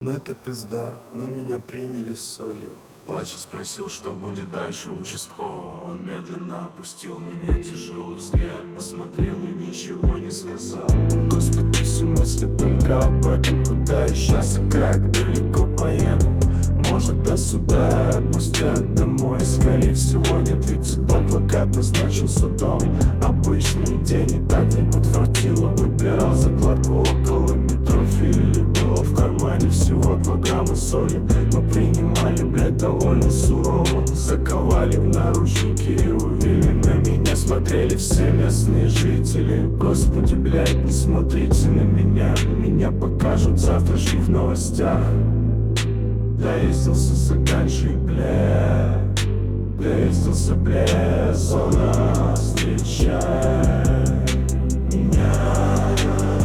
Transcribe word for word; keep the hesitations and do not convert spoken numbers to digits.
Но это пизда, но меня приняли с солью. Плача спросил, что будет дальше участкового. Он медленно опустил меня тяжелый взгляд, посмотрел и ничего не сказал. Господи, все мысли только об этом. Куда я сейчас и как далеко поеду? Может, до суда отпустят домой. Скорее всего нет, ведь тот плакат назначен судом. Обычный день и так не подфартило. Выбирал закладку около метро или было в кармане всего два грамма соли. Мы принимали, блядь, довольно сурово. Заковали в наручники и увели. На меня смотрели все местные жители. Господи, блядь, не смотрите на меня. Меня покажут завтра же в новостях. Доездился за ганшей, бля. Доездился, бля. Зона, встречай меня.